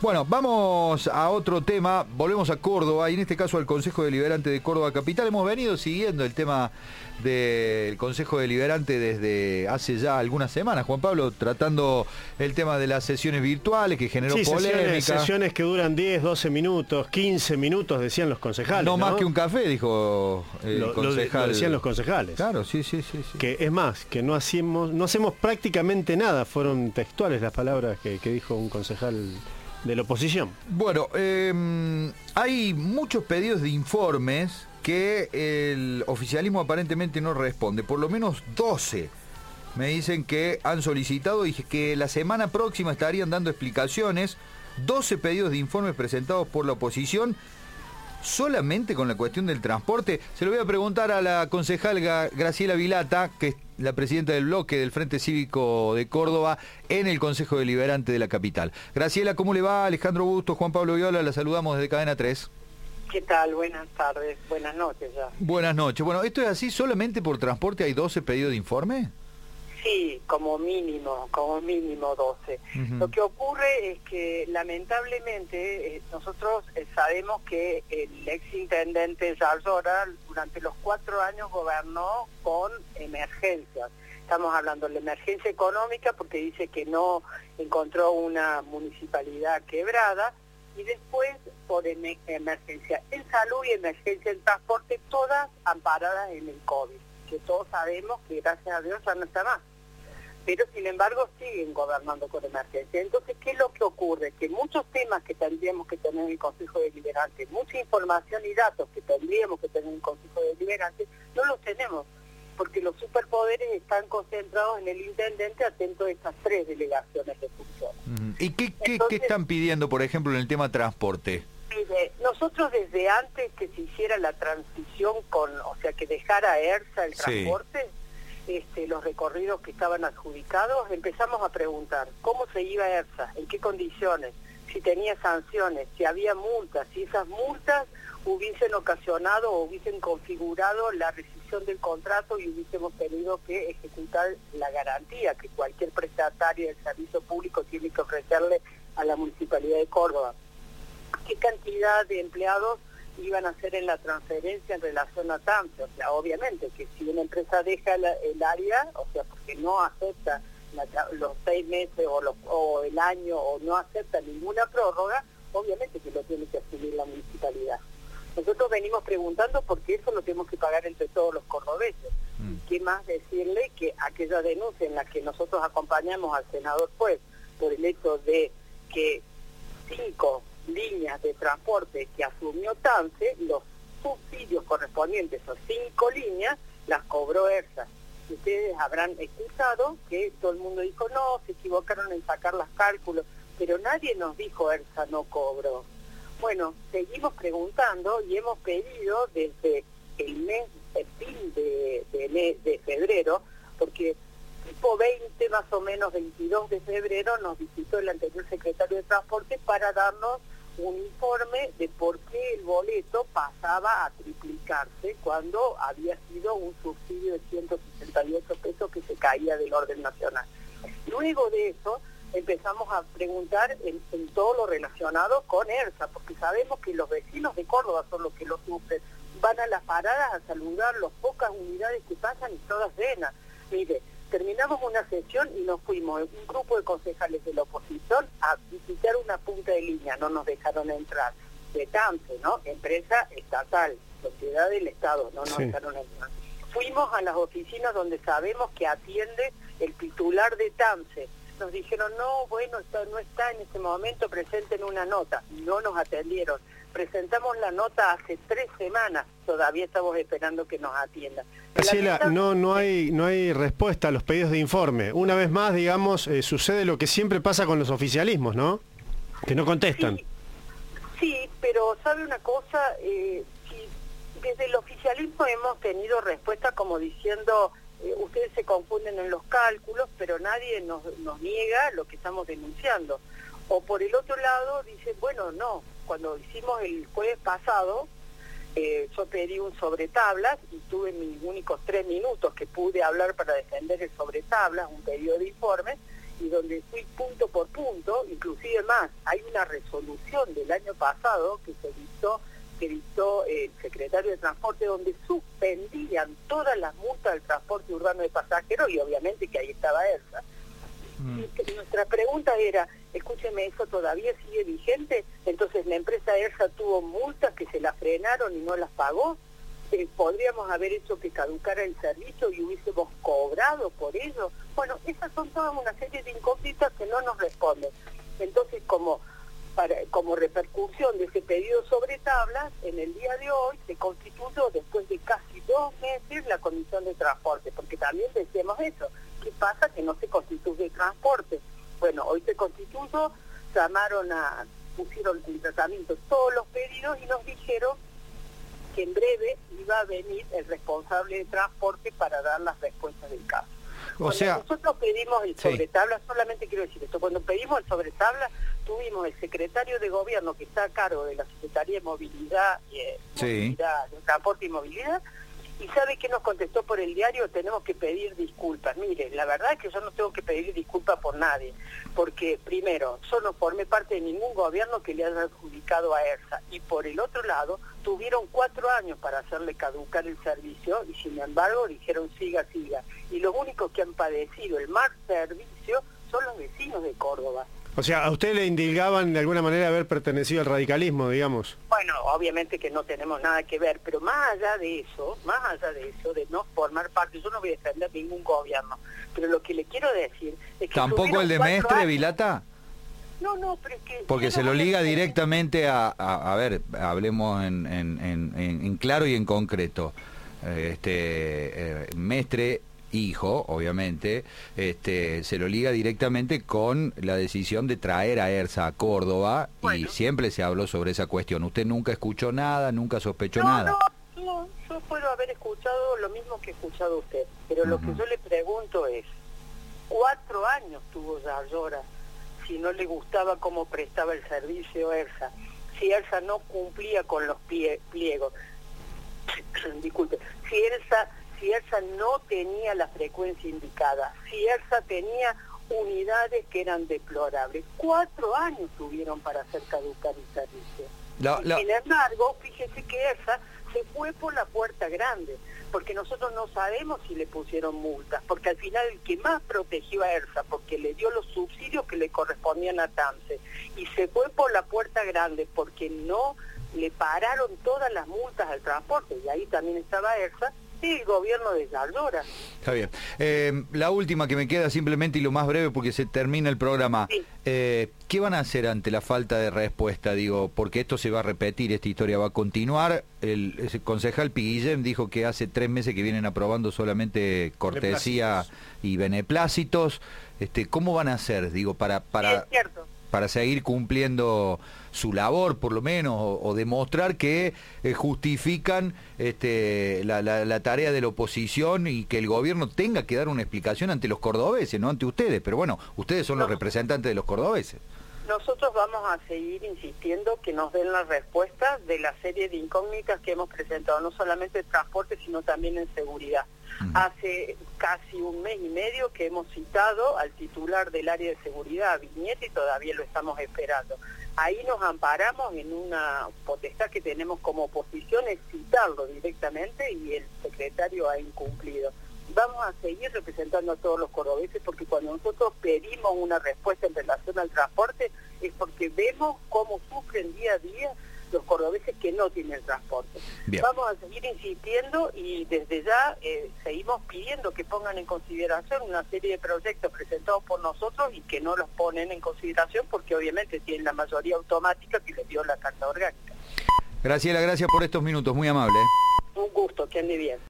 Bueno, vamos a otro tema, volvemos a Córdoba y en este caso al Consejo Deliberante de Córdoba Capital. Hemos venido siguiendo el tema del Consejo Deliberante desde hace ya algunas semanas, Juan Pablo, tratando el tema de las sesiones virtuales que generó polémica. Sesiones que duran 10, 12 minutos, 15 minutos, decían los concejales. No más que un café, dijo el concejal. Lo decían los concejales. Claro, sí. Que es más, que no hacemos prácticamente nada, fueron textuales las palabras que dijo un concejal de la oposición. Bueno, hay muchos pedidos de informes que el oficialismo aparentemente no responde. Por lo menos 12 me dicen que han solicitado y que la semana próxima estarían dando explicaciones. 12 pedidos de informes presentados por la oposición solamente con la cuestión del transporte. Se lo voy a preguntar a la concejal Graciela Vilata, que es la presidenta del bloque del Frente Cívico de Córdoba en el Consejo Deliberante de la capital. Graciela, ¿cómo le va? Alejandro Bustos, Juan Pablo Viola, la saludamos desde Cadena 3. ¿Qué tal? Buenas tardes, buenas noches ya. Buenas noches. Bueno, ¿esto es así? ¿Solamente por transporte hay 12 pedidos de informe? Sí, como mínimo 12. Lo que ocurre es que lamentablemente nosotros sabemos que el exintendente Yallora durante los 4 años gobernó con emergencias. Estamos hablando de la emergencia económica porque dice que no encontró una municipalidad quebrada, y después por emergencia en salud y emergencia en transporte, todas amparadas en el COVID, que todos sabemos que gracias a Dios ya no está más. Pero sin embargo siguen gobernando con emergencia. Entonces, ¿qué es lo que ocurre? Que muchos temas que tendríamos que tener en el Consejo Deliberante, mucha información y datos que tendríamos que tener en el Consejo Deliberante, no los tenemos, porque los superpoderes están concentrados en el intendente atento a estas 3 delegaciones de funciones. ¿Y qué están pidiendo, por ejemplo, en el tema transporte? Nosotros desde antes que se hiciera la transición o sea, que dejara ERSA el transporte, los recorridos que estaban adjudicados, empezamos a preguntar cómo se iba ERSA, en qué condiciones, si tenía sanciones, si había multas, si esas multas hubiesen ocasionado o hubiesen configurado la rescisión del contrato y hubiésemos tenido que ejecutar la garantía que cualquier prestatario del servicio público tiene que ofrecerle a la Municipalidad de Córdoba. ¿Qué cantidad de empleados iban a hacer en la transferencia en relación a TAMSE? O sea, obviamente que si una empresa deja el área, o sea, porque no acepta los 6 meses o el año, o no acepta ninguna prórroga, obviamente que lo tiene que asumir la municipalidad. Nosotros venimos preguntando porque eso lo tenemos que pagar entre todos los cordobeses. ¿Qué más decirle que aquella denuncia en la que nosotros acompañamos al senador Juez por el hecho de que 5 líneas de transporte que asumió TAMSE, los subsidios correspondientes a 5 líneas las cobró ERSA? Ustedes habrán escuchado que todo el mundo dijo no, se equivocaron en sacar los cálculos, pero nadie nos dijo ERSA no cobró. Bueno, seguimos preguntando y hemos pedido desde el fin de febrero, porque tipo 20 más o menos, 22 de febrero nos visitó el anterior secretario de Transporte para darnos un informe de por qué el boleto pasaba a triplicarse cuando había sido un subsidio de 168 pesos que se caía del orden nacional. Luego de eso empezamos a preguntar en todo lo relacionado con ERSA, porque sabemos que los vecinos de Córdoba son los que lo sufren. Van a las paradas a saludar las pocas unidades que pasan y todas llenas. Mire, terminamos una sesión y nos fuimos, un grupo de concejales de la oposición, a visitar una punta de línea, no nos dejaron entrar. De TAMSE, ¿no? Empresa estatal, sociedad del Estado, no nos dejaron entrar. Fuimos a las oficinas donde sabemos que atiende el titular de TAMSE. Nos dijeron, no, bueno, esto no está en este momento, presenten una nota. No nos atendieron. Presentamos la nota hace 3 semanas, todavía estamos esperando que nos atiendan. Graciela, no hay respuesta a los pedidos de informe. Una vez más, digamos, sucede lo que siempre pasa con los oficialismos, ¿no? Que no contestan. Sí, pero ¿sabe una cosa? Desde el oficialismo hemos tenido respuesta como diciendo, ustedes se confunden en los cálculos, pero nadie nos niega lo que estamos denunciando. O por el otro lado, dice, bueno, no, cuando hicimos el jueves pasado, yo pedí un sobretablas y tuve mis únicos 3 minutos que pude hablar para defender el sobretablas, un pedido de informe, y donde fui punto por punto, inclusive más, hay una resolución del año pasado que dictó el secretario de Transporte, donde suspendían todas las multas del transporte urbano de pasajeros, y obviamente que ahí estaba ERSA. Y nuestra pregunta era, escúcheme, ¿eso todavía sigue vigente? Entonces la empresa ERSA tuvo multas que se las frenaron y no las pagó. Podríamos haber hecho que caducara el servicio y hubiésemos cobrado por ello. Bueno, esas son todas una serie de incógnitas que no nos responden. Entonces, como repercusión de ese pedido sobre tablas, en el día de hoy se constituyó, después de casi 2 meses, la Comisión de Transporte, porque también decíamos eso. ¿Qué pasa? Que no se constituye transporte. Bueno, hoy se constituyó, pusieron en tratamiento todos los pedidos y nos dijeron que en breve iba a venir el responsable de transporte para dar las respuestas del caso. Nosotros pedimos el sobretabla, solamente quiero decir esto, cuando pedimos el sobretabla, tuvimos el secretario de gobierno que está a cargo de la Secretaría de Movilidad, de Transporte y Movilidad, y ¿sabe qué nos contestó por el diario? Tenemos que pedir disculpas. Mire, la verdad es que yo no tengo que pedir disculpas por nadie, porque primero, yo no formé parte de ningún gobierno que le haya adjudicado a ERSA, y por el otro lado, tuvieron 4 años para hacerle caducar el servicio, y sin embargo dijeron siga. Y los únicos que han padecido el mal servicio son los vecinos de Córdoba. O sea, a usted le indilgaban de alguna manera haber pertenecido al radicalismo, digamos. Bueno, obviamente que no tenemos nada que ver, pero más allá de eso, de no formar parte, yo no voy a defender ningún gobierno, pero lo que le quiero decir es que... ¿Tampoco el de Mestre, Vilata? No, pero es que... Porque se lo liga directamente a ver, hablemos en claro y en concreto. Mestre, hijo, obviamente, se lo liga directamente con la decisión de traer a ERSA a Córdoba, y siempre se habló sobre esa cuestión. ¿Usted nunca escuchó nada, nunca sospechó nada? No, yo puedo haber escuchado lo mismo que ha escuchado usted, pero lo que yo le pregunto es, 4 años tuvo Yayora, si no le gustaba cómo prestaba el servicio ERSA, si ERSA no cumplía con los pliegos, disculpe, si ERSA no tenía la frecuencia indicada, si ERSA tenía unidades que eran deplorables. 4 años tuvieron para hacer caducar el servicio. Sin embargo, fíjese que ERSA se fue por la puerta grande, porque nosotros no sabemos si le pusieron multas, porque al final el que más protegió a ERSA, porque le dio los subsidios que le correspondían a TAMSE, y se fue por la puerta grande porque no le pararon todas las multas al transporte, y ahí también estaba ERSA, el gobierno de Yayora. Está bien. La última que me queda simplemente, y lo más breve porque se termina el programa. Sí. ¿Qué van a hacer ante la falta de respuesta? Digo, porque esto se va a repetir, esta historia va a continuar. El concejal Piguillén dijo que hace 3 meses que vienen aprobando solamente cortesía y beneplácitos. ¿Cómo van a hacer, digo, para seguir cumpliendo su labor, por lo menos, o demostrar que justifican la tarea de la oposición, y que el gobierno tenga que dar una explicación ante los cordobeses, no ante ustedes? Pero bueno, ustedes son los representantes de los cordobeses. Nosotros vamos a seguir insistiendo que nos den las respuestas de la serie de incógnitas que hemos presentado, no solamente en transporte, sino también en seguridad. Hace casi 1 mes y medio que hemos citado al titular del área de seguridad, a Viñete, y todavía lo estamos esperando. Ahí nos amparamos en una potestad que tenemos como oposición, es citarlo directamente, y el secretario ha incumplido. Vamos a seguir representando a todos los cordobeses, porque cuando nosotros pedimos una respuesta en relación al transporte es porque vemos cómo sufren día a día los cordobeses que no tienen transporte. Bien. Vamos a seguir insistiendo, y desde ya seguimos pidiendo que pongan en consideración una serie de proyectos presentados por nosotros y que no los ponen en consideración porque obviamente tienen la mayoría automática que les dio la Carta Orgánica. Graciela, gracias por estos minutos, muy amable. Un gusto, que ande bien.